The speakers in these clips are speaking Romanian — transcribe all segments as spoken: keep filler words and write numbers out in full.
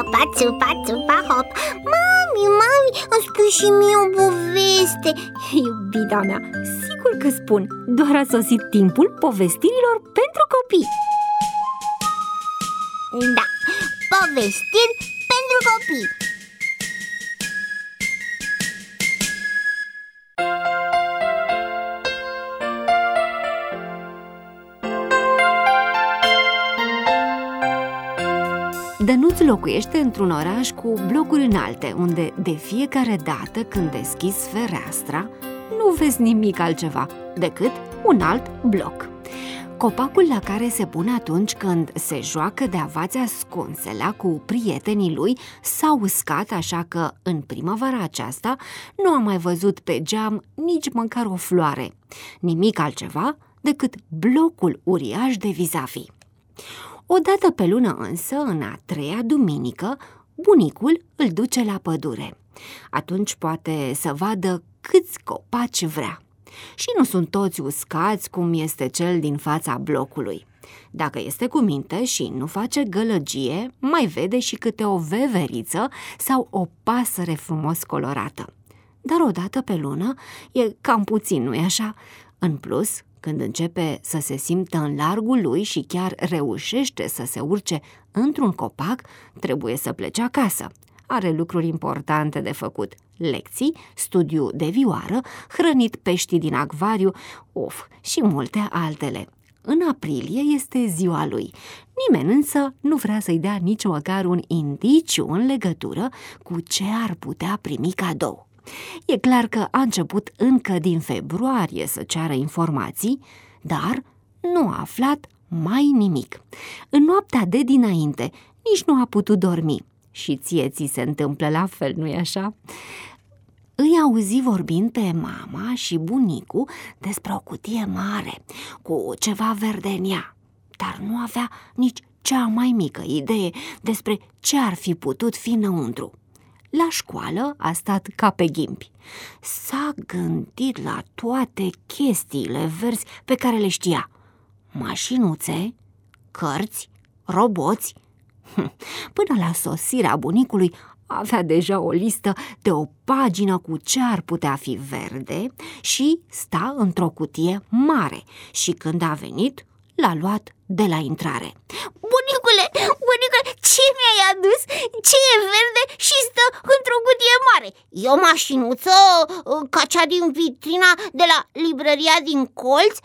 țupa, țupa, țupa, hop. Mami, mami, îmi spui și mie o poveste. Iubita mea, sigur că spun. Doar a sosit timpul povestirilor pentru copii. Da, povestiri pentru copii. Dănuț locuiește într-un oraș cu blocuri înalte, unde de fiecare dată când deschizi fereastra, nu vezi nimic altceva decât un alt bloc. Copacul la care se pune atunci când se joacă de avați ascunselea cu prietenii lui s-a uscat, așa că în primăvara aceasta nu a mai văzut pe geam nici măcar o floare, nimic altceva decât blocul uriaș de vis-a-vis. O dată pe lună însă, în a treia duminică, bunicul îl duce la pădure. Atunci poate să vadă câți copaci vrea. Și nu sunt toți uscați cum este cel din fața blocului. Dacă este cu minte și nu face gălăgie, mai vede și câte o veveriță sau o pasăre frumos colorată. Dar o dată pe lună e cam puțin, nu-i așa? În plus, când începe să se simtă în largul lui și chiar reușește să se urce într-un copac, trebuie să plece acasă. Are lucruri importante de făcut: lecții, studiu de vioară, hrănit peștii din acvariu, of, și multe altele. În aprilie este ziua lui. Nimeni însă nu vrea să-i dea nici măcar un indiciu în legătură cu ce ar putea primi cadou. E clar că a început încă din februarie să ceară informații, dar nu a aflat mai nimic. În noaptea de dinainte nici nu a putut dormi. Și ție ți se întâmplă la fel, nu-i așa? Îi auzi vorbind pe mama și bunicul despre o cutie mare cu ceva verde în ea, dar nu avea nici cea mai mică idee despre ce ar fi putut fi înăuntru. La școală a stat ca pe ghimpi. S-a gândit la toate chestiile verzi pe care le știa: mașinuțe, cărți, roboți. Până la sosirea bunicului avea deja o listă de o pagină cu ce ar putea fi verde și sta într-o cutie mare. Și când a venit, l-a luat de la intrare. Bunicule, bunicule, ce mi-ai adus? Ce e verde și stă într-o cutie mare? E o mașinuță ca cea din vitrina de la librăria din colț?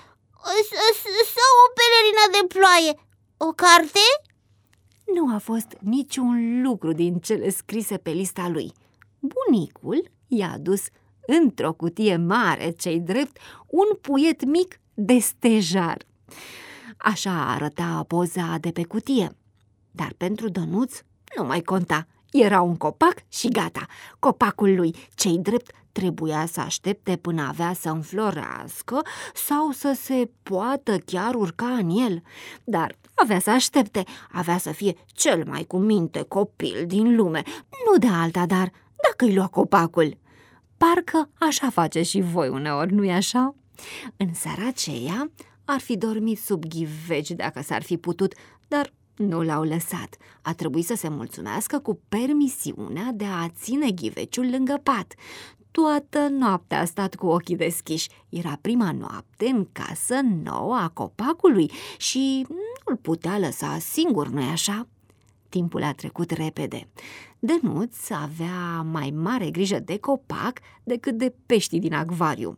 Sau o pelerină de ploaie? O carte? Nu a fost niciun lucru din cele scrise pe lista lui. Bunicul i-a adus într-o cutie mare, ce-i drept, un puiet mic de stejar. Așa arăta poza de pe cutie. Dar pentru Dănuț nu mai conta. Era un copac și gata. Copacul lui, ce-i drept, trebuia să aștepte până avea să înflorească sau să se poată chiar urca în el. Dar avea să aștepte, avea să fie cel mai cu minte copil din lume. Nu de alta, dar dacă-i lua copacul. Parcă așa face și voi uneori, nu-i așa? În seara aceea ar fi dormit sub ghiveci dacă s-ar fi putut, dar nu l-au lăsat. A trebuit să se mulțumească cu permisiunea de a ține ghiveciul lângă pat. Toată noaptea a stat cu ochii deschiși. Era prima noapte în casă nouă a copacului și nu-l putea lăsa singur, nu-i așa? Timpul a trecut repede. Dănuț avea mai mare grijă de copac decât de peștii din acvariu.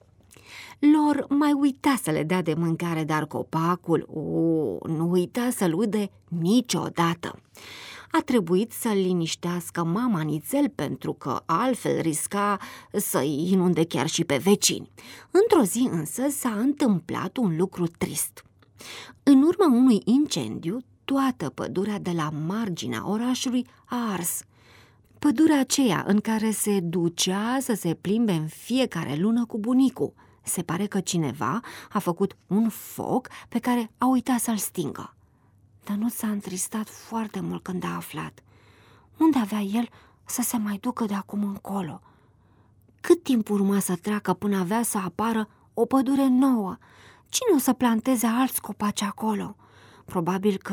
Lor mai uita să le dea de mâncare, dar copacul, o, nu uita să-l ude niciodată. A trebuit să-l liniștească mama nițel, pentru că altfel risca să-i inunde chiar și pe vecini. Într-o zi însă s-a întâmplat un lucru trist. În urma unui incendiu, toată pădurea de la marginea orașului a ars. Pădurea aceea în care se ducea să se plimbe în fiecare lună cu bunicul. Se pare că cineva a făcut un foc pe care a uitat să-l stingă. Dar nu s-a întristat foarte mult când a aflat. Unde avea el să se mai ducă de acum încolo? Cât timp urma să treacă până avea să apară o pădure nouă? Cine o să planteze alți copaci acolo? Probabil că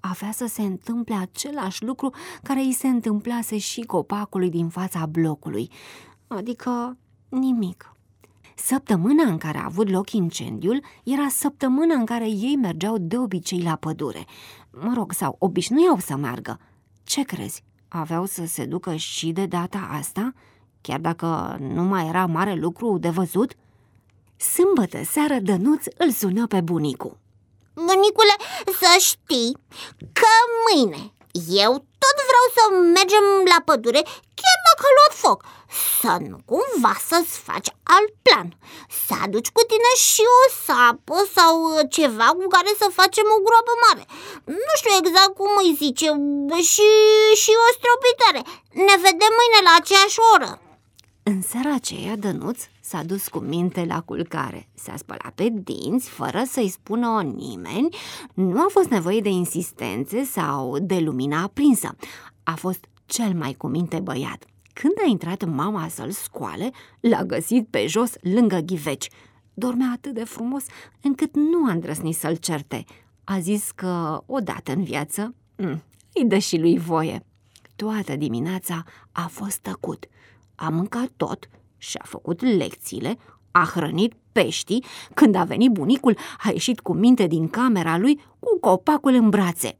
avea să se întâmple același lucru care îi se întâmplase și copacului din fața blocului, adică nimic. Săptămâna în care a avut loc incendiul era săptămâna în care ei mergeau de obicei la pădure. Mă rog, sau obișnuiau să meargă. Ce crezi? Aveau să se ducă și de data asta? Chiar dacă nu mai era mare lucru de văzut? Sâmbătă seară Dănuț îl sună pe bunicul. Bunicule, să știi că mâine eu tot vreau să mergem la pădure, chiar dacă a luat foc. Să nu cumva să-ți faci alt plan, să aduci cu tine și o sapă sau ceva cu care să facem o groapă mare. Nu știu exact cum îi zice, și, și o stropitoare. Ne vedem mâine la aceeași oră. În seara aceea, Dănuț s-a dus cu minte la culcare. S-a spălat pe dinți, fără să-i spună nimeni. Nu a fost nevoie de insistențe sau de lumina aprinsă. A fost cel mai cu minte băiat. Când a intrat mama să-l scoale, l-a găsit pe jos lângă ghiveci. Dormea atât de frumos încât nu a îndrăznit să-l certe. A zis că odată în viață m- îi dă și lui voie. Toată dimineața a fost tăcut. A mâncat tot și-a făcut lecțiile, a hrănit peștii. Când a venit bunicul, a ieșit cu minte din camera lui cu copacul în brațe.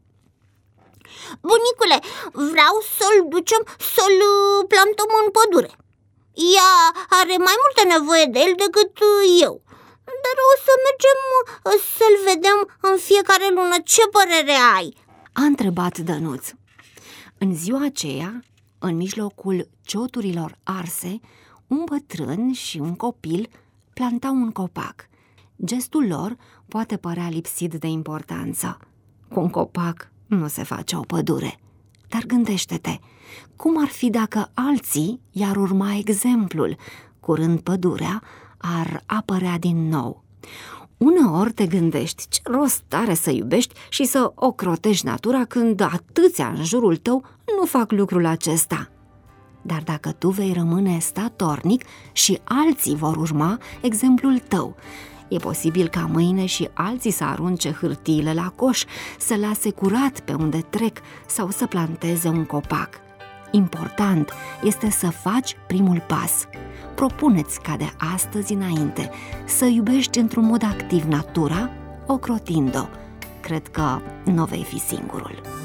Bunicule, vreau să-l ducem să-l plantăm în pădure. Ea are mai multă nevoie de el decât eu, dar o să mergem să-l vedem în fiecare lună. Ce părere ai? A întrebat Dănuț. În ziua aceea, în mijlocul cioturilor arse, un bătrân și un copil plantau un copac. Gestul lor poate părea lipsit de importanță. Cu un copac nu se face o pădure. Dar gândește-te, cum ar fi dacă alții i-ar urma exemplul? Curând pădurea ar apărea din nou. Uneori te gândești ce rost are să iubești și să ocrotești natura când atâția în jurul tău nu fac lucrul acesta. Dar dacă tu vei rămâne statornic și alții vor urma exemplul tău, e posibil ca mâine și alții să arunce hârtiile la coș, să lase curat pe unde trec sau să planteze un copac. Important este să faci primul pas. Propune-ți ca de astăzi înainte să iubești într-un mod activ natura, ocrotind-o. Cred că nu vei fi singurul.